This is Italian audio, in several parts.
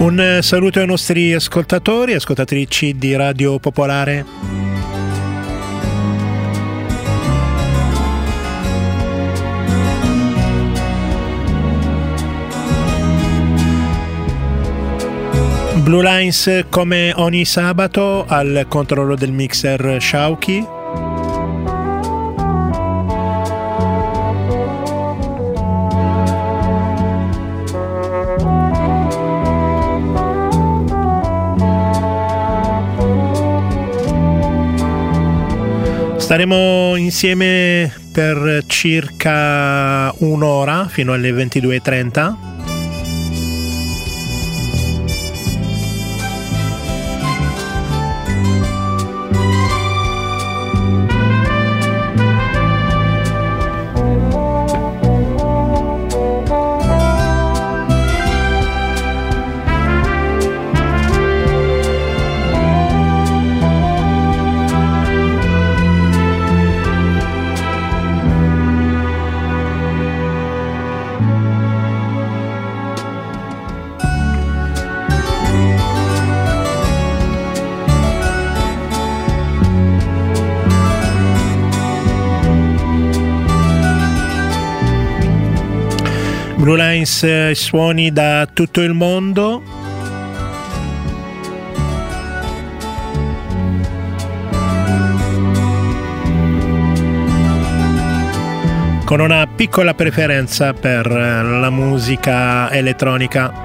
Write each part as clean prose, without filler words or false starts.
Un saluto ai nostri ascoltatori e ascoltatrici di Radio Popolare. Blue Lines come ogni sabato, al controllo del mixer Shauki. Staremo insieme per circa un'ora fino alle 22:30. Blue Lines, suoni da tutto il mondo. Con una piccola preferenza per la musica elettronica.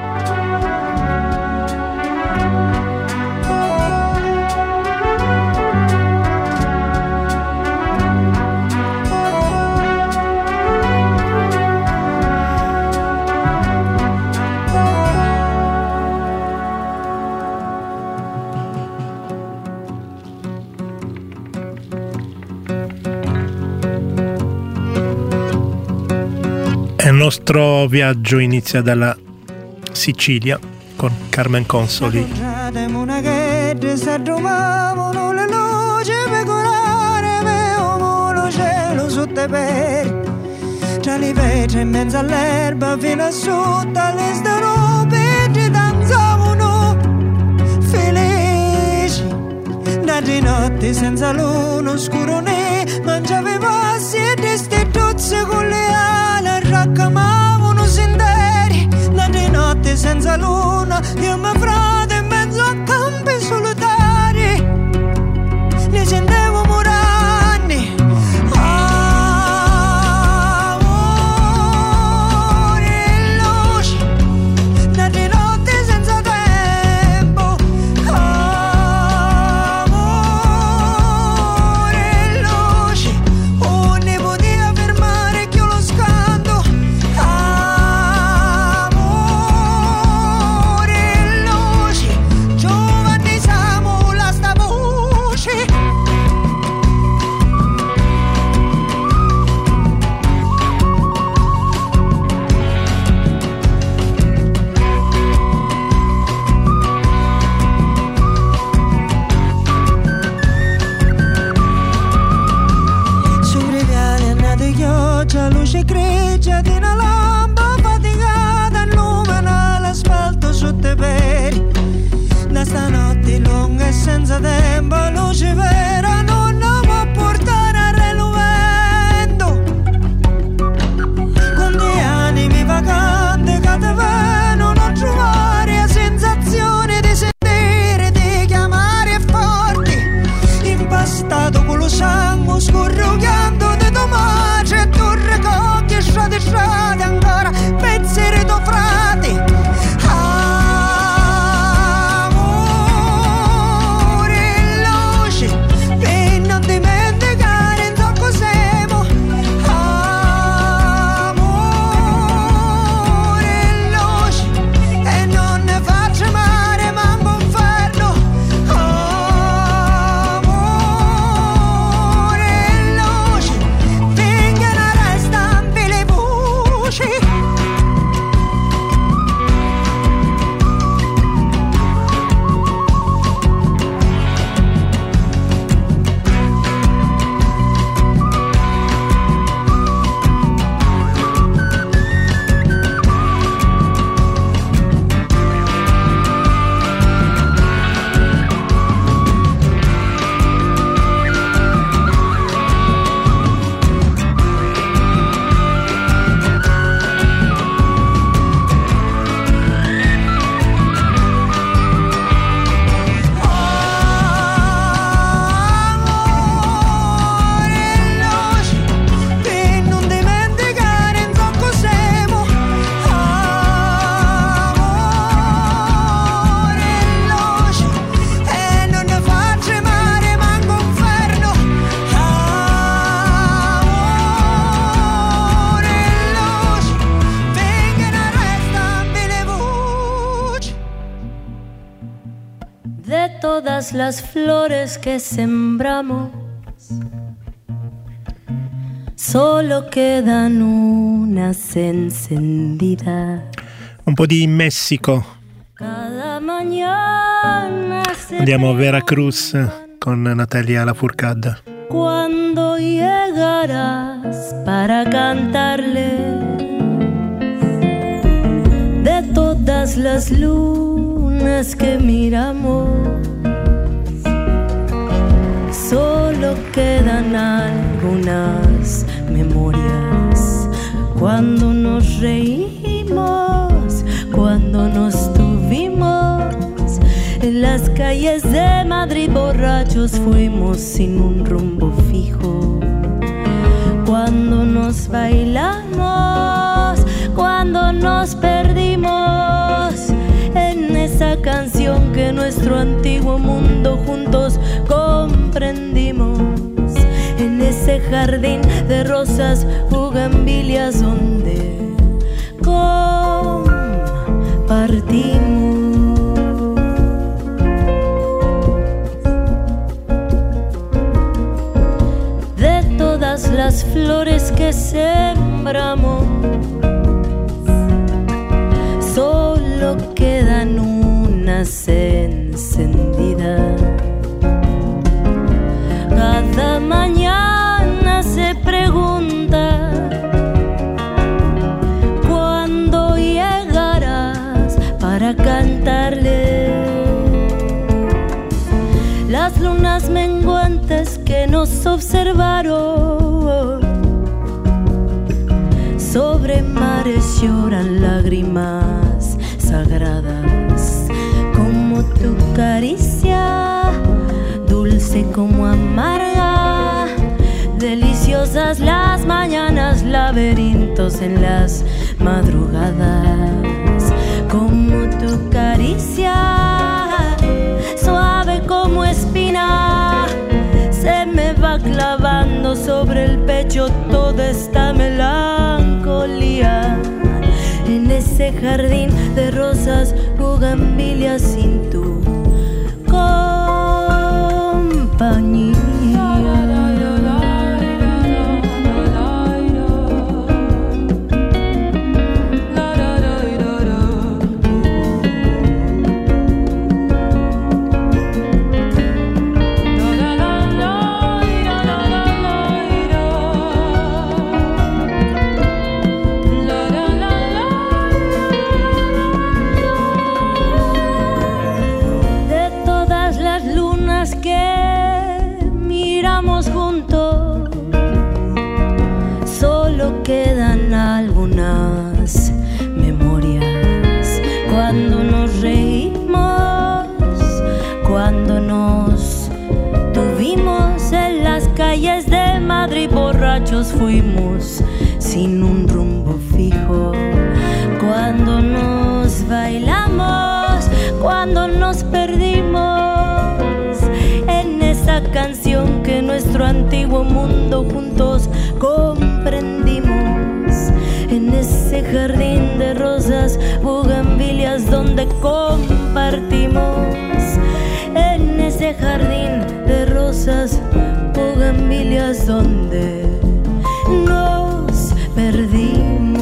Il nostro viaggio inizia dalla Sicilia con Carmen Consoli. Tra le vetri in mezzo all'erba fino a sotto alle starope ci danzavano felici. Da di notte senza luna oscuro ne mangiaveva siete ste tozze con le ali, raccamavano senderi. Da di notte senza luna io e mio frate in mezzo a campi solitari ne sentevo muranni. todas las flores que sembramos, solo quedan unas encendidas. Un po' di Messico. Cada mañana andiamo a Veracruz con Natalia Lafourcade. Cuando llegarás para cantarle de todas las lunas que miramos, solo quedan algunas memorias. Cuando nos reímos, cuando nos tuvimos, en las calles de Madrid borrachos fuimos sin un rumbo fijo. Cuando nos bailamos, cuando nos perdimos en esa canción que nuestro antiguo mundo juntos comprendimos. En ese jardín de rosas, bugambilias donde compartimos. De todas las flores que sembramos, solo quedan unas encendidas. Cada mañana se pregunta cuándo llegarás para cantarle. Las lunas menguantes que nos observaron, sobre mares lloran lágrimas sagradas, como tu caricia, dulce como amarga. Deliciosas las mañanas, laberintos en las madrugadas, como tu caricia, suave como espina, se me va clavando sobre el pecho toda esta melancolía. En ese jardín de rosas, bugambilias sin tu compañía. Quedan algunas memorias. Cuando nos reímos, cuando nos tuvimos en las calles de Madrid borrachos fuimos sin un rumbo fijo. Cuando nos bailamos, cuando nos perdimos en esa canción que nuestro antiguo mundo juntos comprendimos. En ese jardín de rosas, bugambilias donde compartimos. En ese jardín de rosas, bugambilias donde nos perdimos.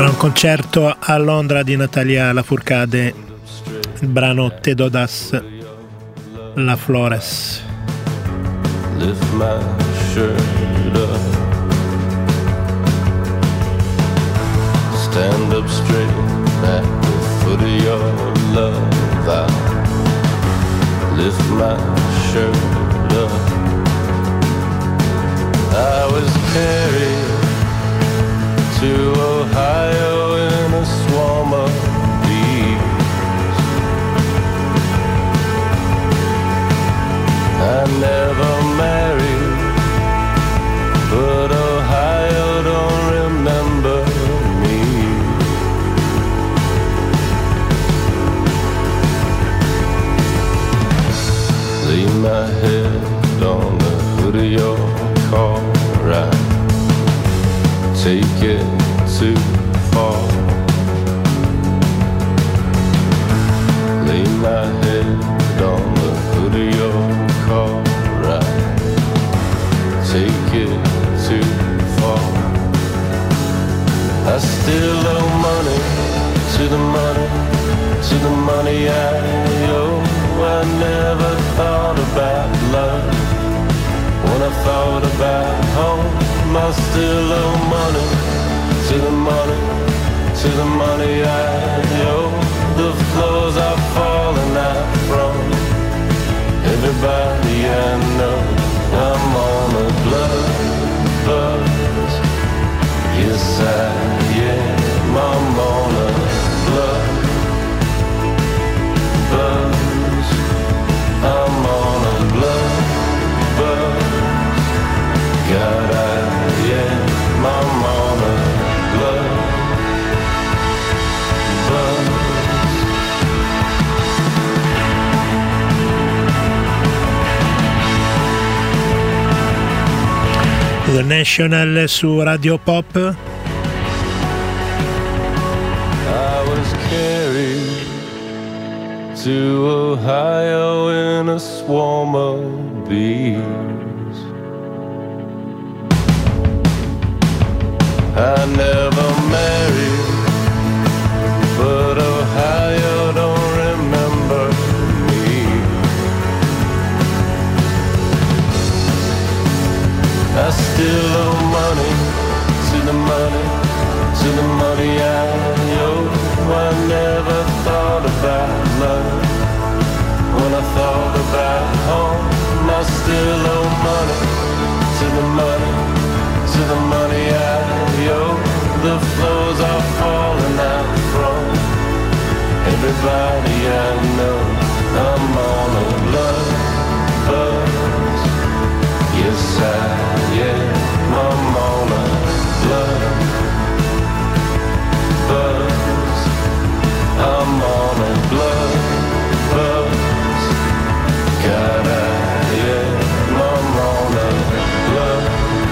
Era un concerto a Londra di Natalia Lafourcade, il brano Te Dodas La Flores. Lift my shirt up, stand up straight at the foot of your love. I lift my shirt up. I was carried to Ohio in a swarm of bees. I never married, but Ohio don't remember me. Lay my head on the hood of your car, right? Take it too far. Lay my head on the hood of your car, right? Take it too far. I still owe money to the money, to the money I owe. I never thought about love when I thought about home. I still owe money to the money, to the money I owe. The floors are falling out from everybody I know. I'm on a blood buzz. Yes I am. I'm on a blood buzz. I'm on a blood buzz. God, I'm on a blood buzz. The National su Radio Pop. I was carried to Ohio in a swarm of bees. I never married, but Ohio don't remember me. I still owe money to the money, to the money I owe. I never thought about love when I thought about home. I still owe money to the money, to the money I owe. The floors are falling out from everybody I know. I'm on a blood buzz. Yes I am. I'm on a blood buzz. I'm on a blood buzz. God I am. I'm on a blood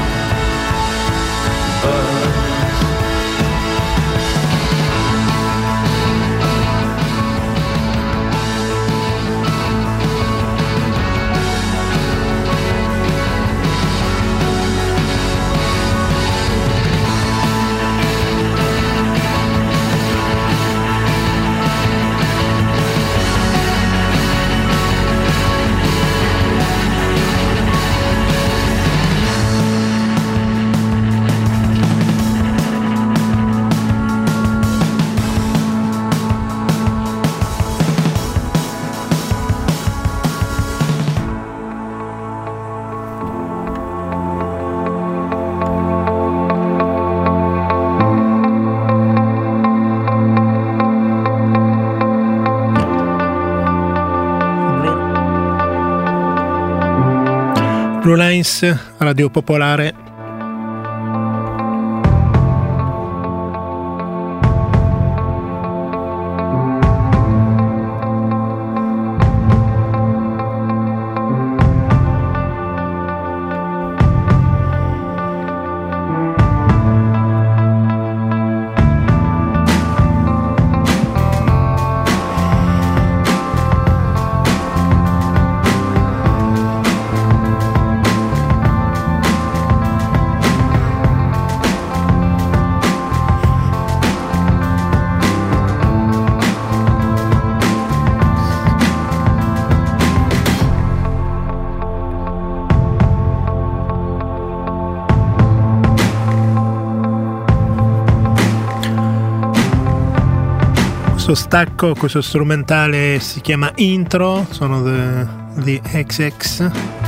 buzz. Blue Lines, Radio Popolare. Questo stacco, questo strumentale si chiama Intro, sono The XX.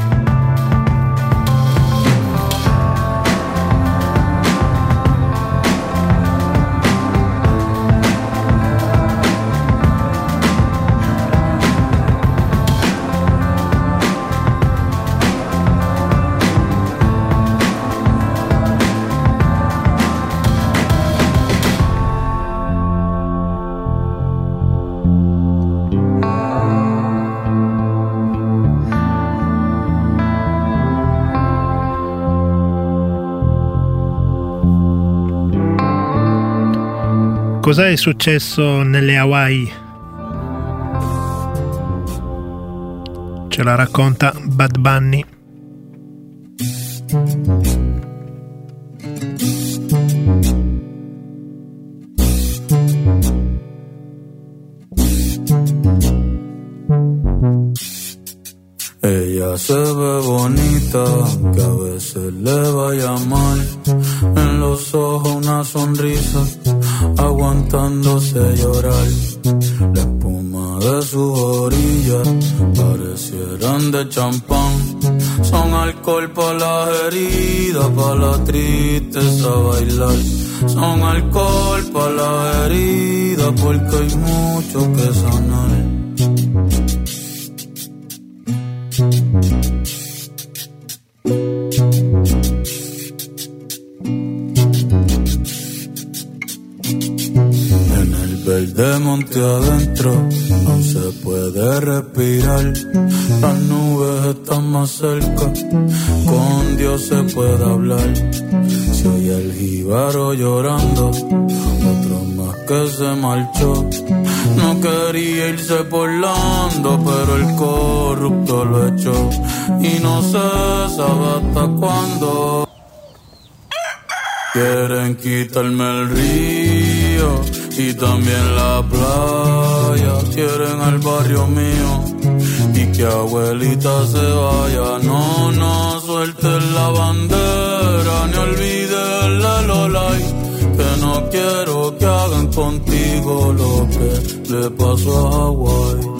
Cosa è successo nelle Hawaii? Ce la racconta Bad Bunny. Ella se ve bonita, que a veces le vaya mal. En los ojos una sonrisa, aguantándose llorar. La espuma de sus orillas parecieran de champán. Son alcohol para las heridas, para la tristeza bailar. Son alcohol para las heridas, porque hay mucho que sanar. De monte adentro aún se puede respirar. Las nubes están más cerca, con Dios se puede hablar. Se oye el jíbaro llorando, otro más que se marchó. No quería irse por Lando, pero el corrupto lo echó. Y no se sabe hasta cuándo. Quieren quitarme el río y también la playa. Quieren el barrio mío y que abuelita se vaya. No, no suelten la bandera ni olviden la Lolay. Que no quiero que hagan contigo lo que le pasó a Hawái.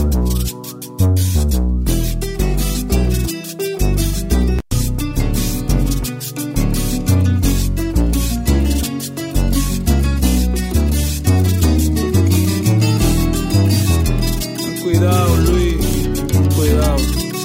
Cuidado, Luis, cuidado.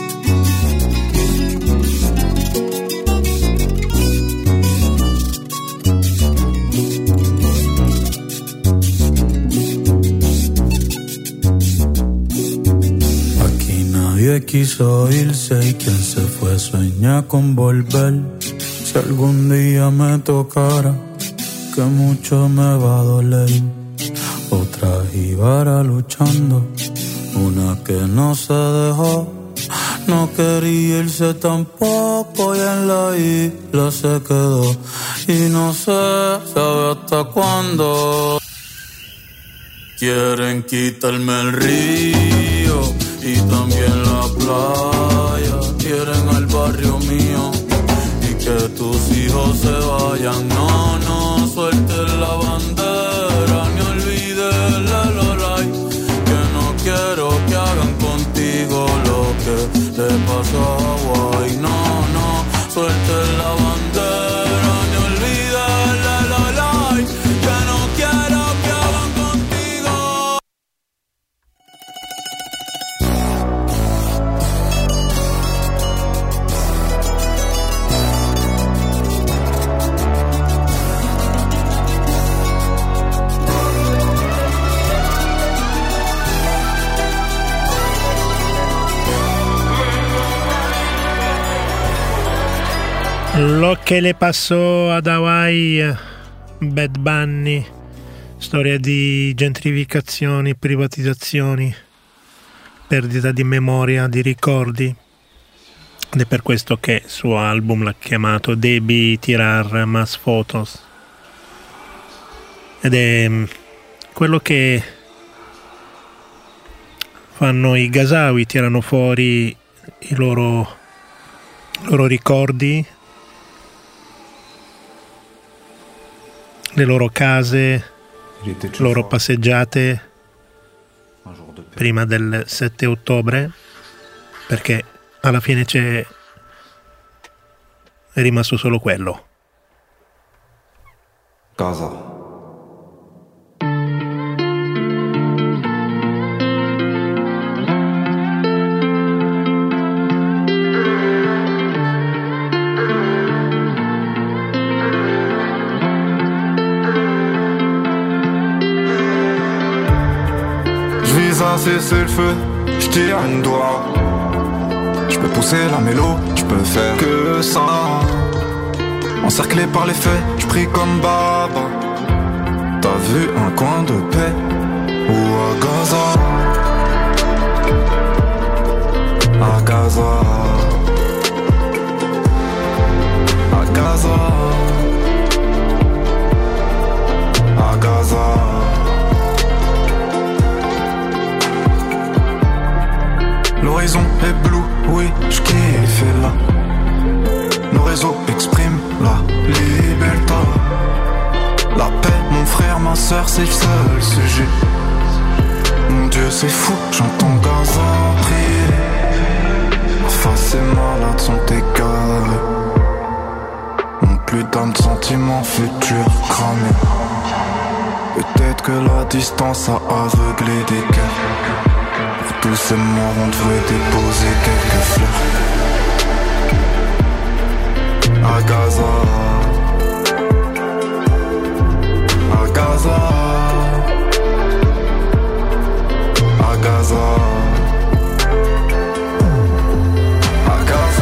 Aquí nadie quiso irse y quien se fue sueña con volver. Si algún día me tocara, que mucho me va a doler. Otra jíbara luchando, una que no se dejó, no quería irse tampoco y en la isla se quedó. Y no se sabe hasta cuándo. Quieren quitarme el río y también la playa. Quieren el barrio mío y que tus hijos se vayan. No, no suelten la bandera ni olviden la Lolay. Quiero que hagan contigo lo que le pasó a Hawái. No, no, suelten la bandera, ni olviden la Lolay. Que no quiero que hagan contigo. Lo che le passò ad Hawaii, Bad Bunny, storia di gentrificazioni, privatizzazioni, perdita di memoria, di ricordi. Ed è per questo che il suo album l'ha chiamato Devi tirar más fotos. Ed è quello che fanno i Gazawi, tirano fuori i loro ricordi, le loro case, le loro passeggiate, prima del 7 ottobre, perché alla fine è rimasto solo quello. Casa. Cesser le feu, je tire un doigt. Je peux pousser la mélo, je peux faire que ça. Encerclé par les faits, je prie comme Baba. T'as vu un coin de paix ou à Gaza? À Gaza. À Gaza. À Gaza. L'horizon est bleu, oui, je kiffe là. Nos réseaux expriment la liberté. La paix, mon frère, ma soeur, c'est le seul sujet. Mon Dieu, c'est fou, j'entends Gaza prier. Ma face et malade sont égarés. Mon plus d'âme de sentiments futurs cramés. Peut-être que la distance a aveuglé des cœurs. Tous ces morts, on devrait déposer quelques fleurs. À Gaza. À Gaza. À Gaza. À Gaza.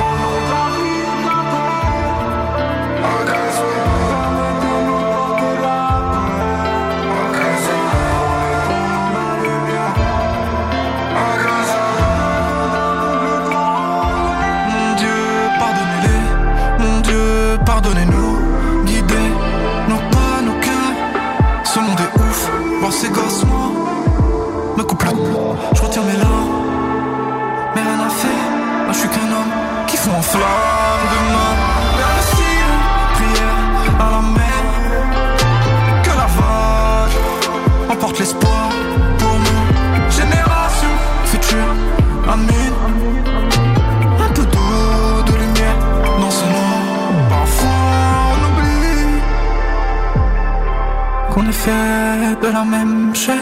Pardonnez-nous, guidez nos pas, nos cœurs. Ce monde est ouf, voir ces gosses, moi me coupe le cou, je retire mes larmes. Mais rien à faire, moi je suis qu'un homme qui fond en flamme demain. Vers le ciel, prière à la mer. Que la vague emporte l'espoir pour nous. Génération future, amen. Un peu d'eau, de lumière dans ce noir. On oublie qu'on est fait de la même chair.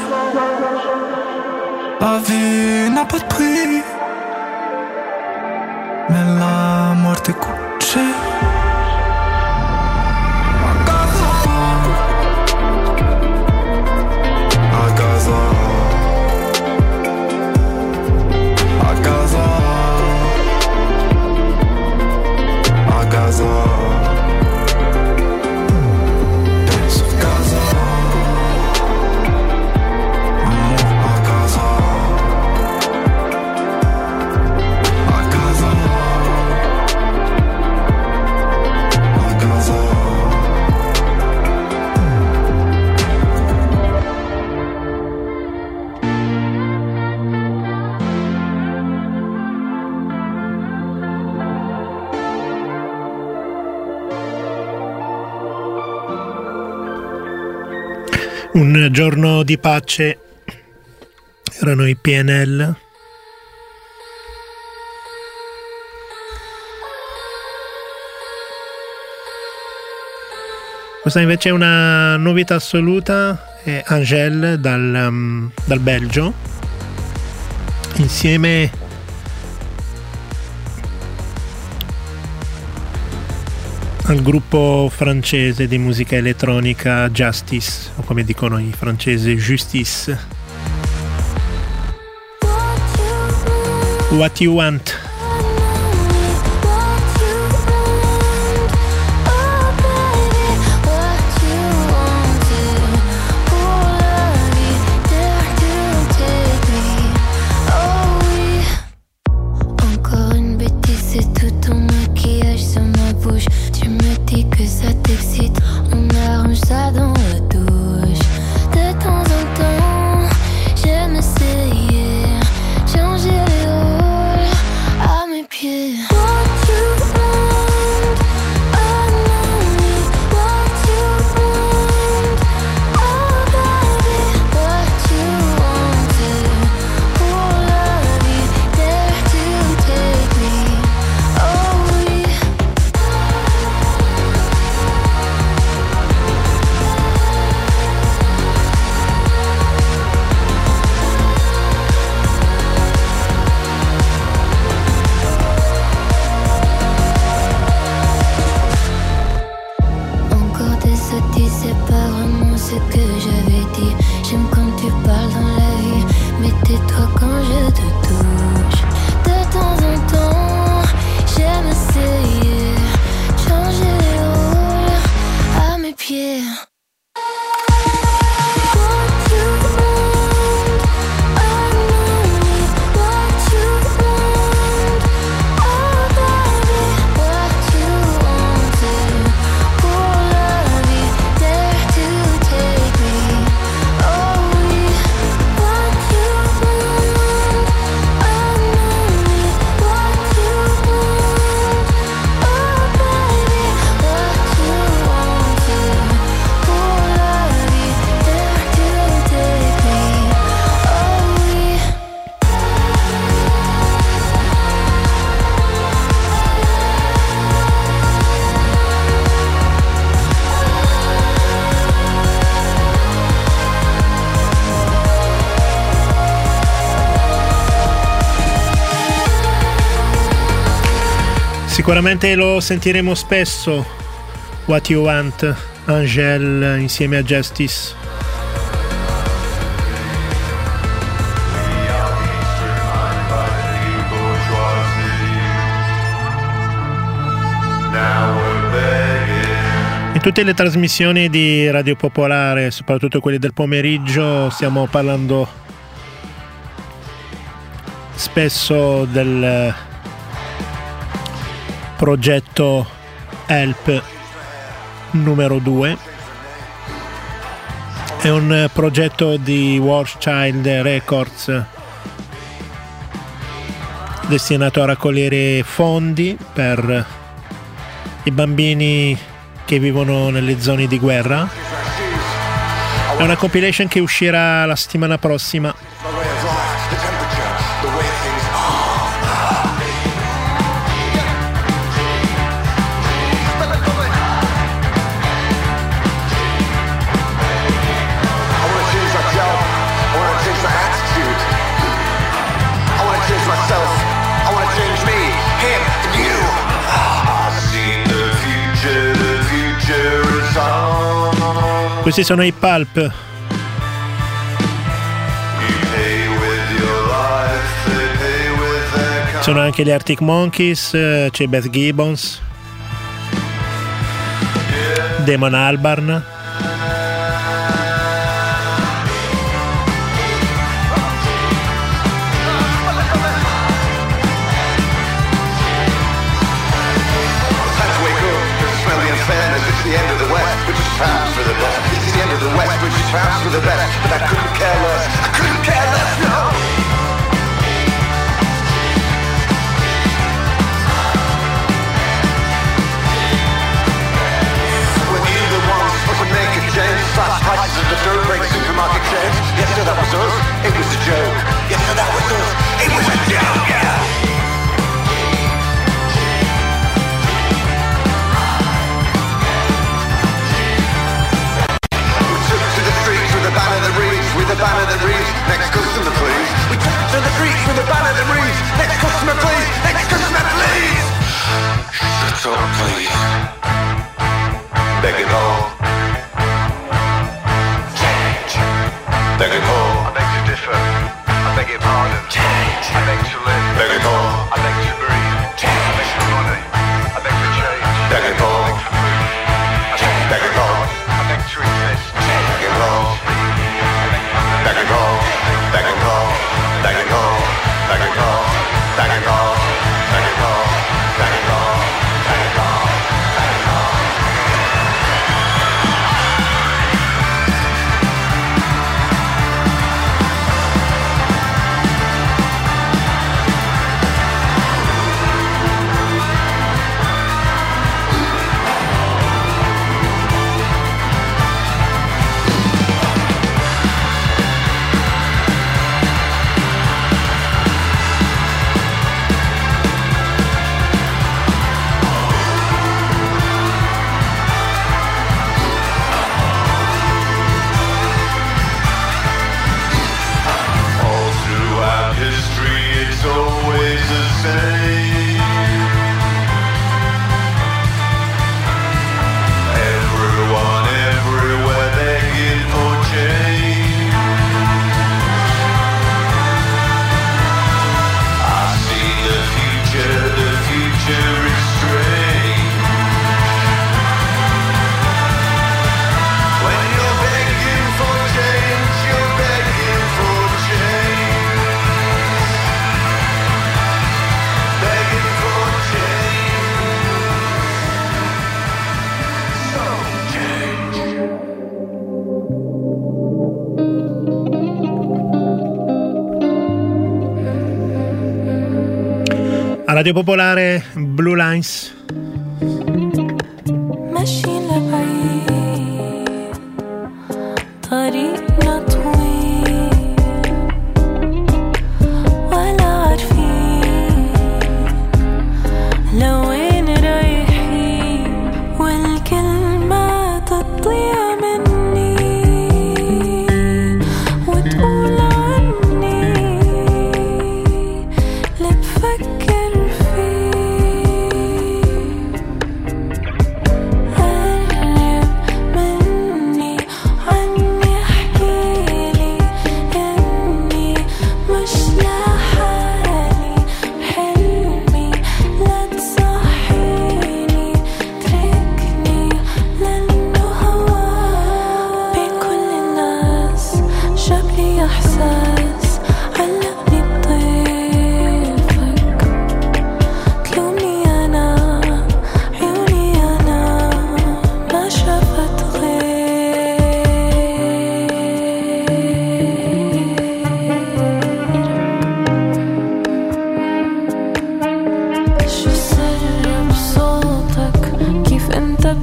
La vie n'a pas de prix, mais la mort coûte cher. À Gaza. À Gaza. À Gaza. À Gaza. Un giorno di pace, erano i PNL. Questa invece è una novità assoluta, è Angèle dal Belgio, insieme al gruppo francese di musica elettronica Justice, o come dicono i francesi Justice. What You Want. Changer les rôles Sicuramente lo sentiremo spesso, What You Want, Angèle insieme a Justice. In tutte le trasmissioni di Radio Popolare, soprattutto quelle del pomeriggio, stiamo parlando spesso del progetto Help numero 2. È un progetto di Warchild Records destinato a raccogliere fondi per i bambini che vivono nelle zone di guerra. È una compilation che uscirà la settimana prossima. Questi sono i Pulp. Sono anche gli Arctic Monkeys, c'è Beth Gibbons, Damon Albarn. Perhaps for the best. It's the end of the West, which is perhaps for the best. But I couldn't care less. I couldn't care less, no. When you the ones supposed to make a change, slash prices of the dirt break supermarket chains. Yes, sir, that was us. It was a joke. Yes, sir, that was us. It was a joke, yeah. With a banner that reads, next customer please. We took to the streets with a banner that reads, next customer please, next customer please. Shut up please. Begging all. Change. Begging all. I beg to differ. I beg your pardon. Change. I beg to live. Begging all. I beg to breathe. Change. I beg for money. I beg for change. Begging all. I beg for food. Begging all. I beg to exist. Begging all. Back and roll, back and roll, back and roll, back and roll, back and roll, back and roll, back and roll, back and roll, back and roll. A Radio Popolare, Blue Lines. فكر فيه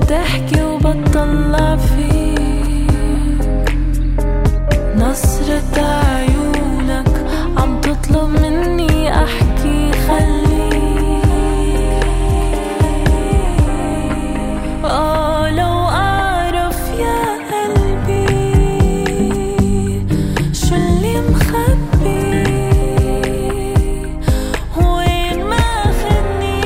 تحكي وبطلع فيك، نصرة عيونك عم تطلب مني أحكي خليك. لو أعرف يا قلبي شو اللي مخبي وين ماخدني،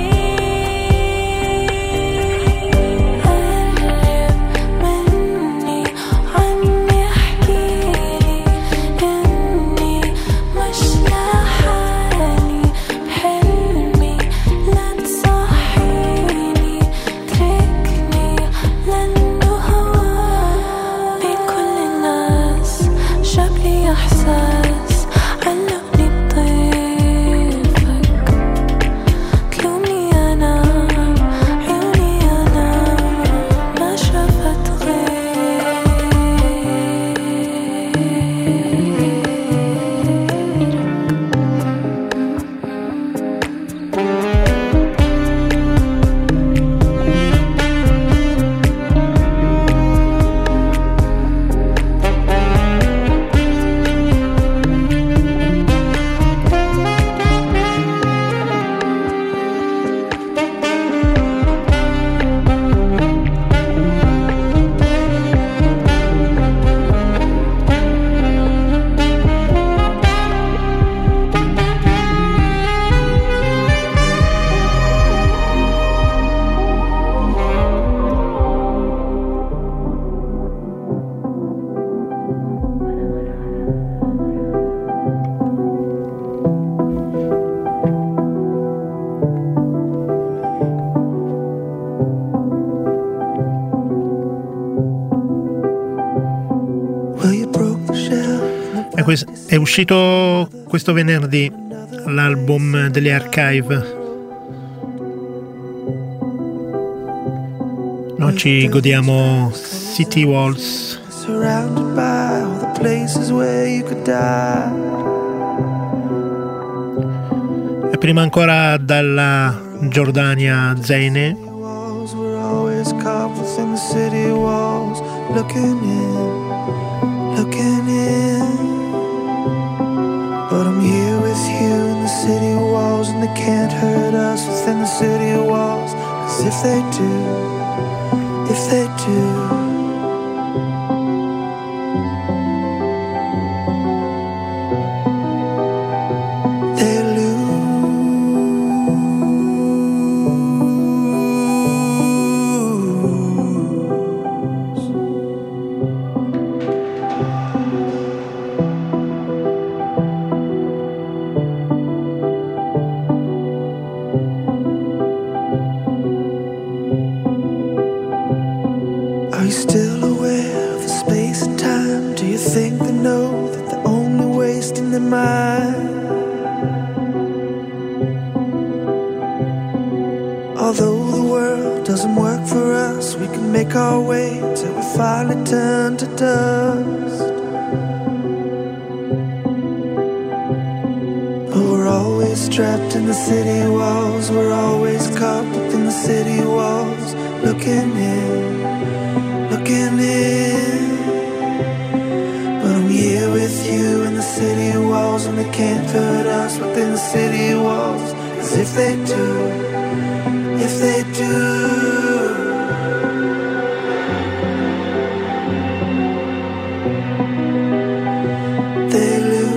قرب مني عني احكيلي إني مش لحالي بحلمي، لا تصحيني تركني لأنه هواك. بين كل الناس جابلي إحساس علقني بطيفك، تلومني أنا عيوني أنا ما شافت غير. Well, you broke the shell. È uscito questo venerdì l'album delle Archive. Noi ci godiamo City Walls. Surrounded by all the places where you could die. E prima ancora dalla Giordania Zeine. Walls were always caught within the city walls, looking in, looking in. But I'm here with you in the city walls, and they can't hurt us within the city walls. 'Cause if they do, if they do, they lose. Are you still aware of the space and time? Do you think they know that they're only wasting their mind? Although the world doesn't work for us, we can make our way till we finally turn to dust. But we're always trapped in the city walls, we're always caught within the city walls, looking in, looking in. But I'm here with you in the city walls, and they can't hurt us within the city walls. 'Cause if they do, if they do, they lose.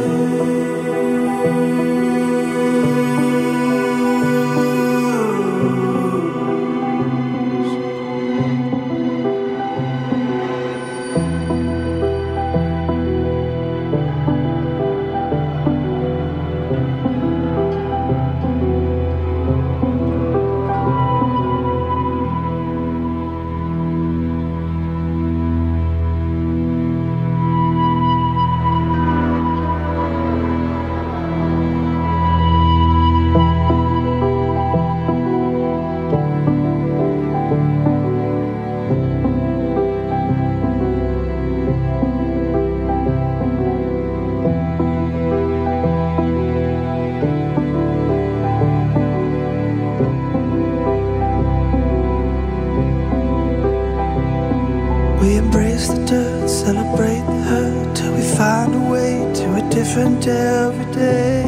different every day.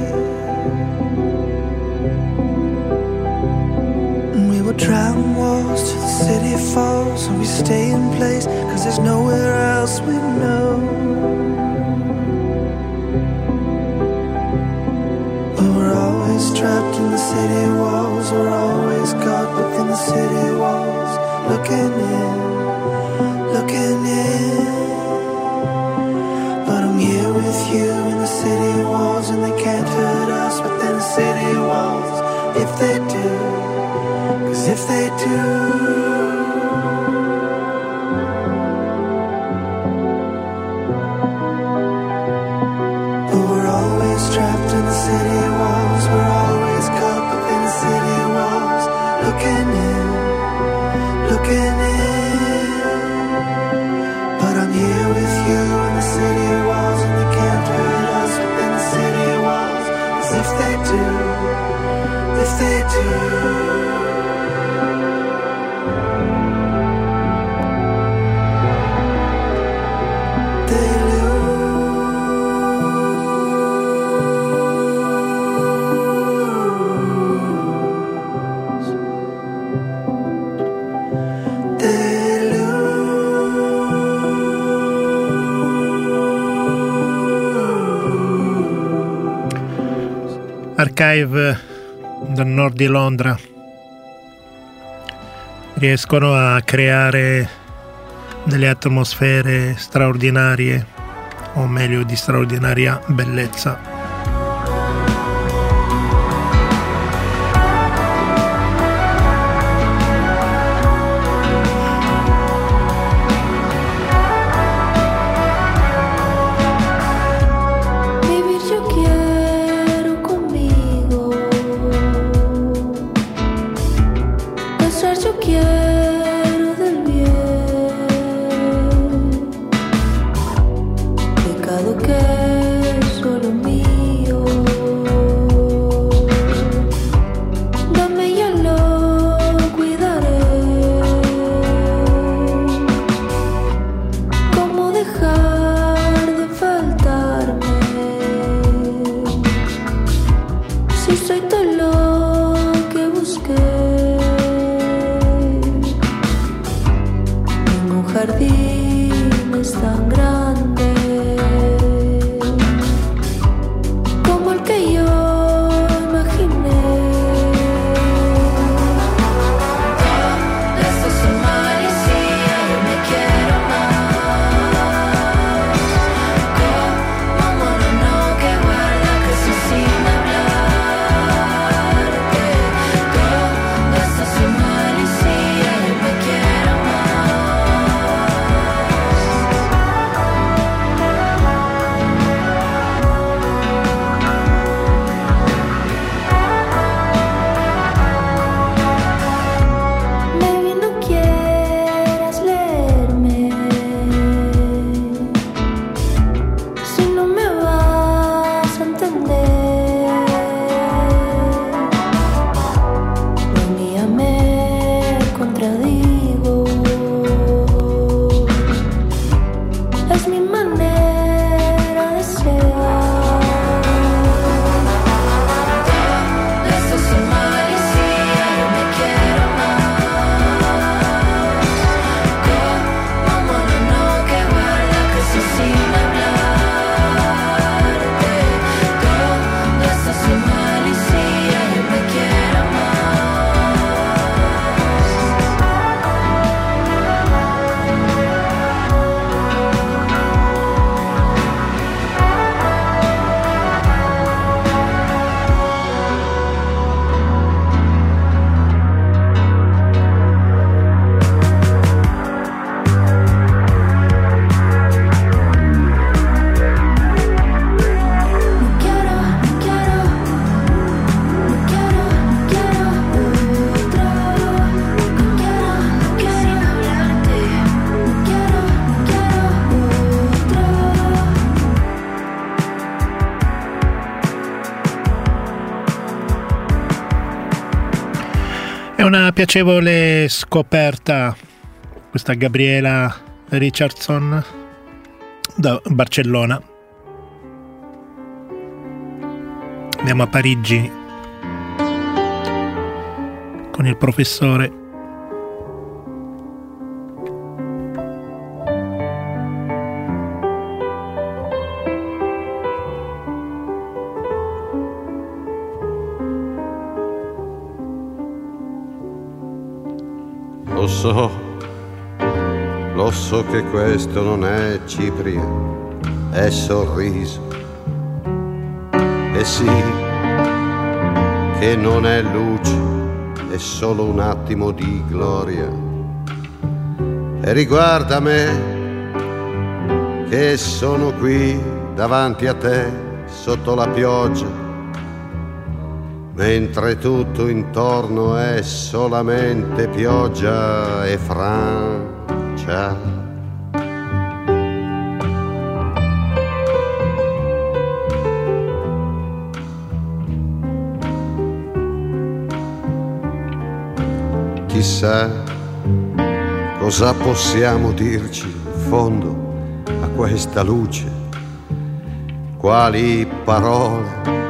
And we would drown walls till the city falls, and we stay in place, cause there's nowhere else we know. But we're always trapped in the city walls, we're always caught within the city walls, looking in, looking in. But I'm here with you in the city walls, and they can't hurt us within the city walls. If they do, cause if they do, but we're always trapped in the city walls, we're always caught within the city walls, looking in, looking in. But I'm here with you in the city walls, and they can't hurt us within the city walls. Cause if they do, if they do, Archive del nord di Londra riescono a creare delle atmosfere straordinarie, o meglio di straordinaria bellezza. Una piacevole scoperta questa Gabriela Richardson da Barcellona. Andiamo a Parigi con il professore. Lo so che questo non è cipria, è sorriso. E sì, che non è luce, è solo un attimo di gloria. E riguarda me, che sono qui davanti a te, sotto la pioggia, mentre tutto intorno è solamente pioggia e Francia. Chissà cosa possiamo dirci in fondo a questa luce, quali parole,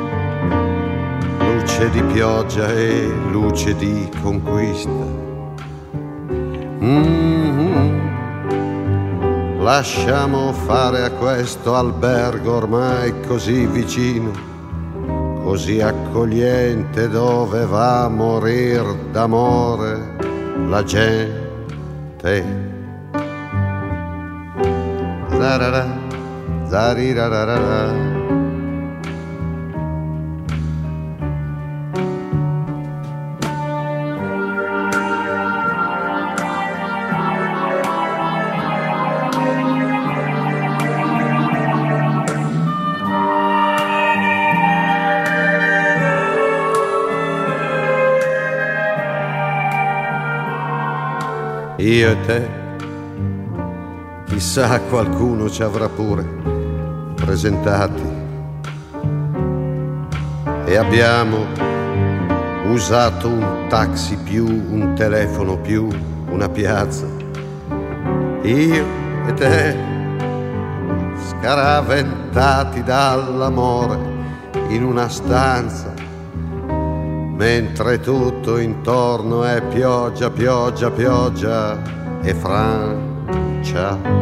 luce di pioggia e luce di conquista. Lasciamo fare a questo albergo ormai così vicino, così accogliente, dove va a morir d'amore la gente. Zarara, zarirarara. Io e te, chissà qualcuno ci avrà pure presentati, e abbiamo usato un taxi più, un telefono più, una piazza. Io e te, scaraventati dall'amore in una stanza, mentre tutto intorno è pioggia, pioggia, pioggia e Francia.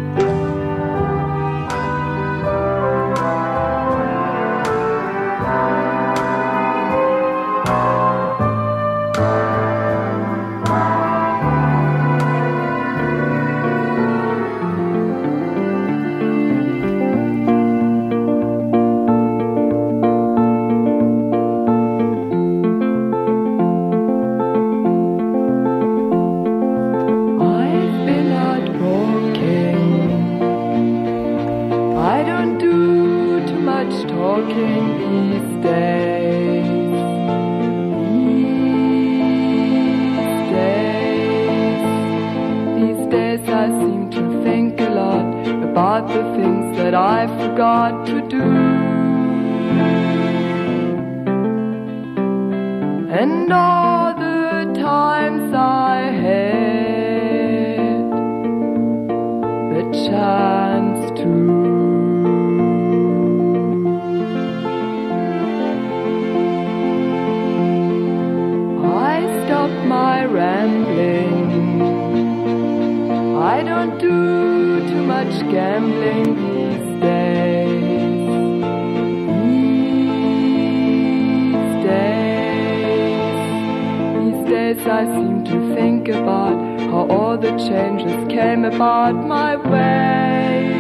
I seem to think about how all the changes came about my way.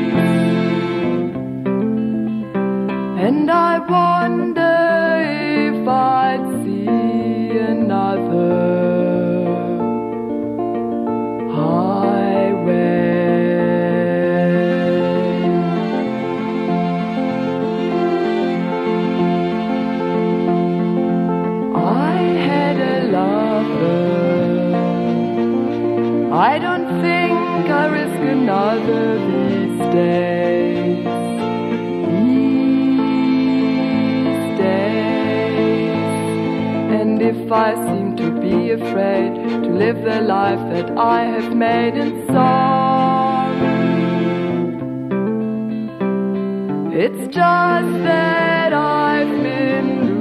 And I wonder if I'd see another highway. I had a lover. I don't think I risk another these days. These days. And if I seem to be afraid to live the life that I have made in song, it's just that I've been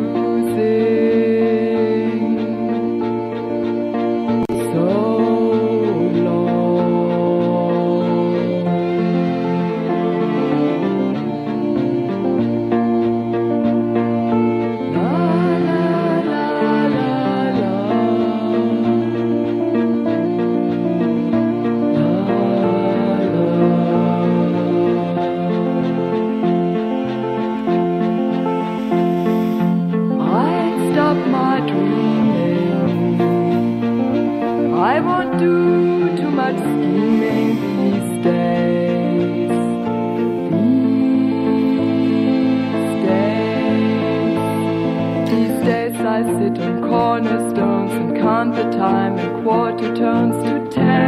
sit on cornerstones and count the time in quarter turns to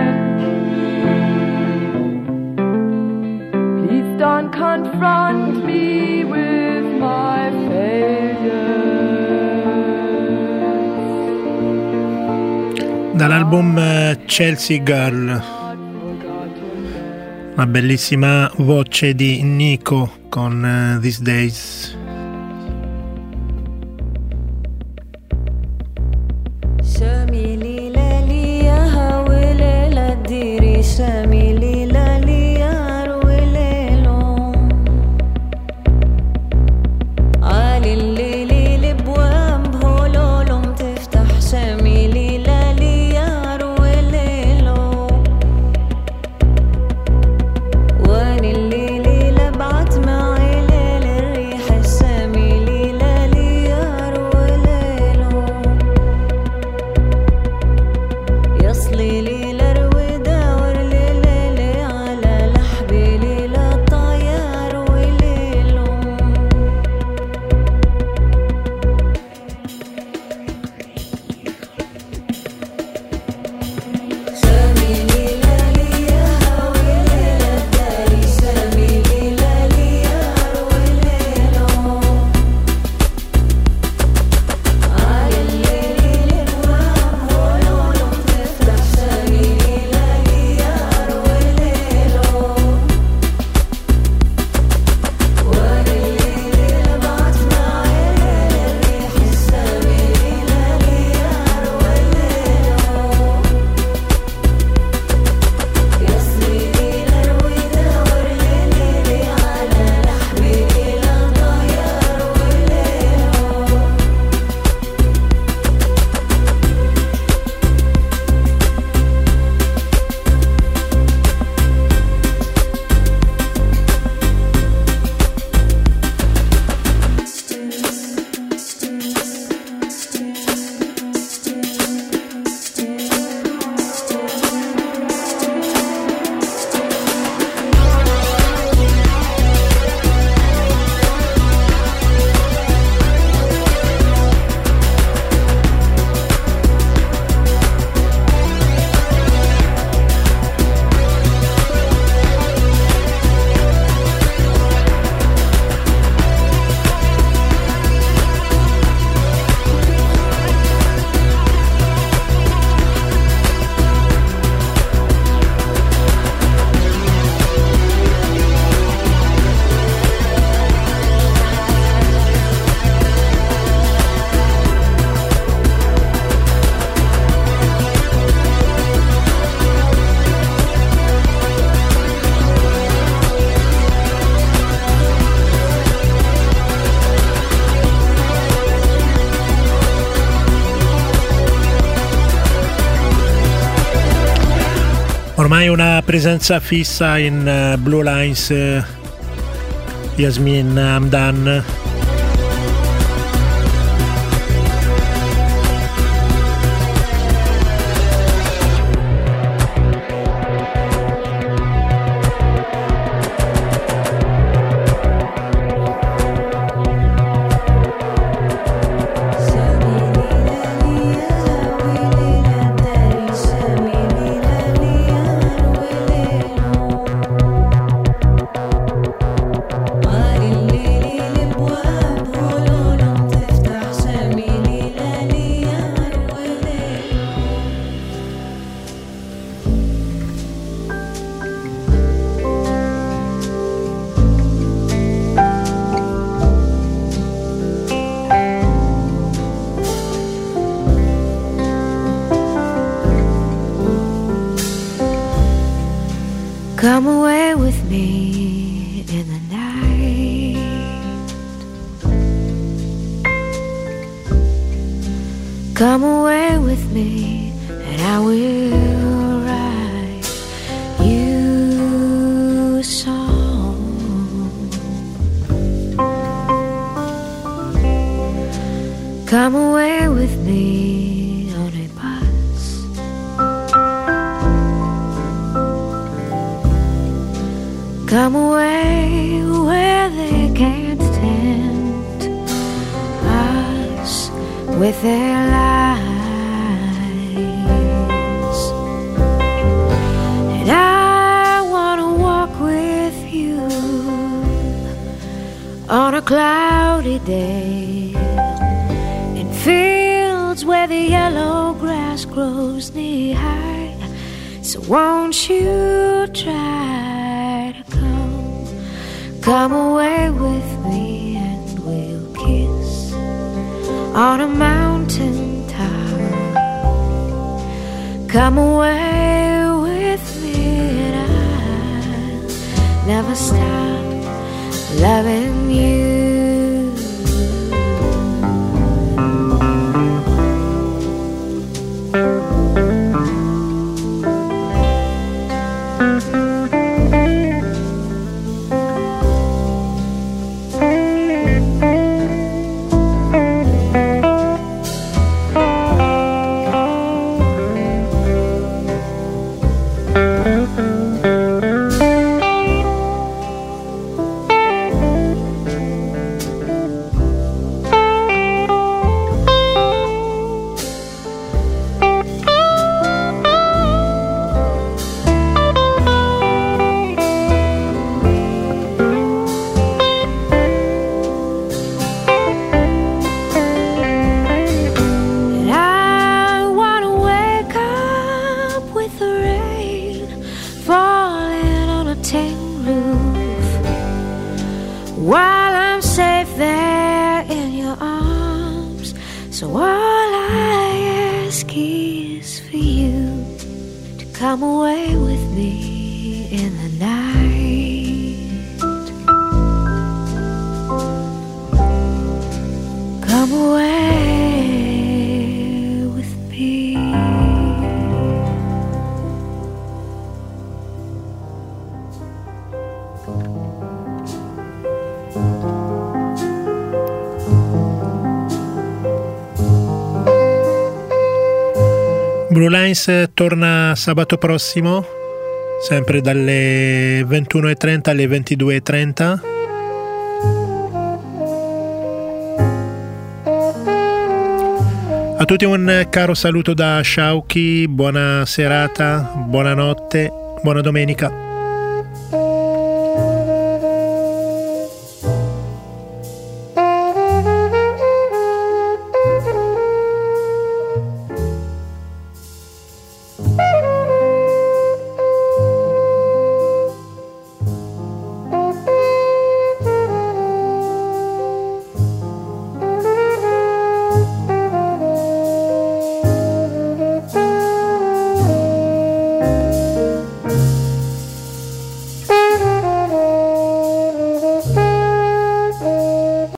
10. Please don't confront me with my failures. Dall'album Chelsea Girl, una bellissima voce di Nico con These Days. Ormai una presenza fissa in Blue Lines, Yasmin Hamdan. Come away with me in the night. Come away with me and I will write you a song. Come away with me on a bus. Come away where they can't tempt us, with their lies. And I want to walk with you on a cloudy day in fields where the yellow grass grows knee high. So won't you try to come away with me, and we'll kiss on a mountain top. Come away with me and I'll never stop loving you. While I'm safe there in your arms, so all I ask is for you to come away with me in the night. Come away with me. Blue Lines torna sabato prossimo, sempre dalle 21:30 alle 22:30. A tutti un caro saluto da Shauki, buona serata, buonanotte, buona domenica.